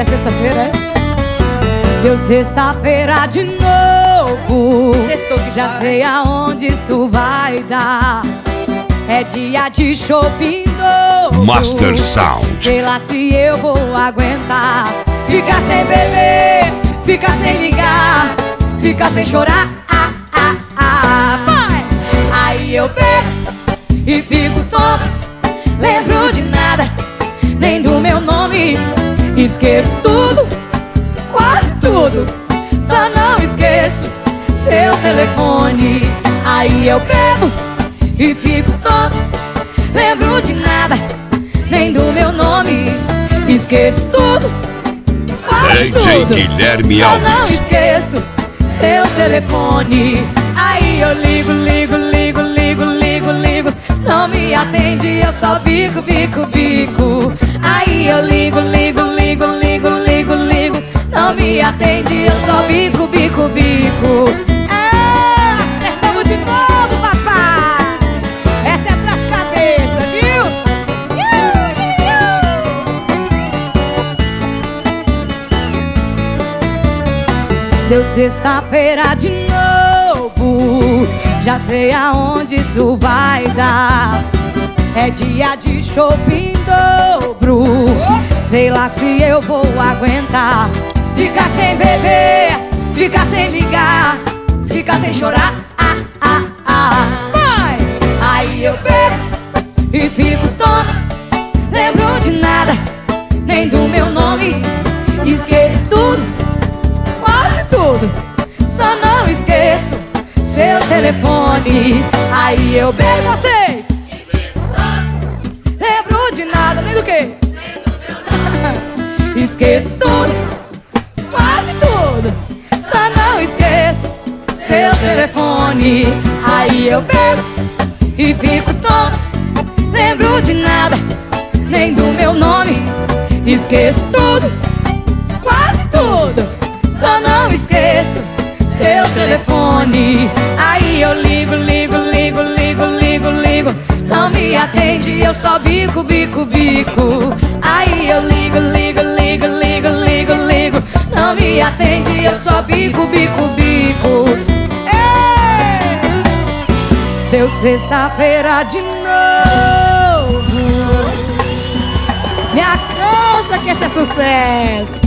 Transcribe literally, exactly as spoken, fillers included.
é sexta-feira, é? Deu sexta-feira de novo. Sextou que já sei aonde isso vai dar. É dia de shopping dobro. Master Sound. Sei lá se eu vou aguentar. Ficar sem beber, ficar sem ligar, ficar sem chorar, ah, ah, ah. Vai! Aí eu bebo e fico tonto. Lembro de nada, nem do meu nome. Esqueço tudo, quase tudo. Só não esqueço seu telefone. Aí eu bebo e fico tonto. Lembro de nada, nem do meu nome. Esqueço tudo, quase D J tudo. Guilherme Só Alves. não esqueço seu telefone. Aí eu ligo, ligo, ligo, ligo, ligo, ligo. Não me atende, eu só bico, bico, bico. Aí eu ligo, ligo, ligo, ligo, ligo, ligo. Não me atende, eu só bico, bico, bico. Ah, acertamos de novo, papai. Essa é pras cabeças, viu? Deu sexta-feira de novo. Já sei aonde isso vai dar. É dia de shopping dobro. Sei lá se eu vou aguentar. Ficar sem beber, ficar sem ligar, ficar sem chorar, ah, ah, ah. Vai! Aí eu bebo e fico tonto. Lembro de nada, nem do meu nome. Esqueço tudo, quase tudo. Só não esqueço seu telefone. Aí eu bebo vocês. Lembro de nada, nem do que? Esqueço tudo, quase tudo. Só não esqueço seu telefone. Aí eu bebo e fico tonto. Lembro de nada, nem do meu nome. Esqueço tudo, quase tudo. Só não esqueço seu telefone. Aí eu ligo, ligo, ligo, ligo, ligo, ligo. Não me atende, eu só bico, bico, bico. Aí eu ligo, ligo, ligo, ligo, ligo, ligo. Não me atende, eu só bico, bico, bico. Ei! Deu sexta-feira de novo. Me alcança que esse é sucesso.